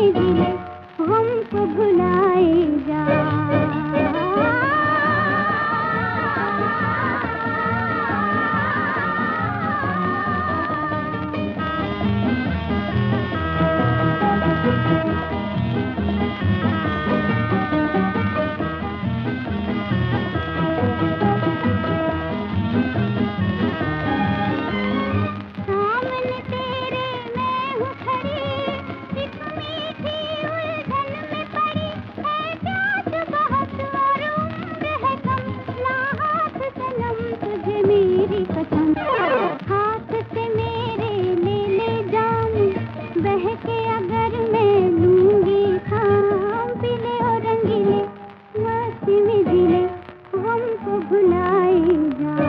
में जिले हमको भुलाए जा। हाथ से मेरे ले ले जाम, बह के अगर मैं लूंगी थाम, पीले और रंगीले मस्ती में जिले हमको भुलाए जा।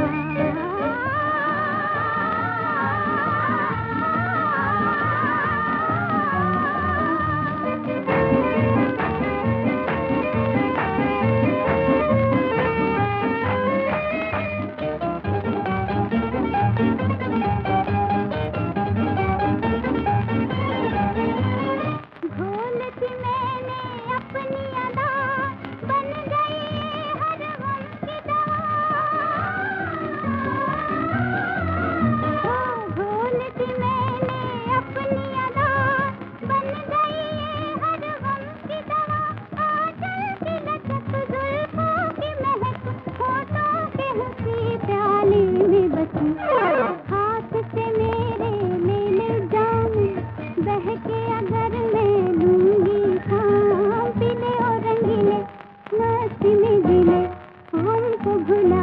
हाथ से मेरे ले ले जाम, बह के अगर मैं लूंगी थाम, पीले और रंगीले मस्ती में जिले हमको भुला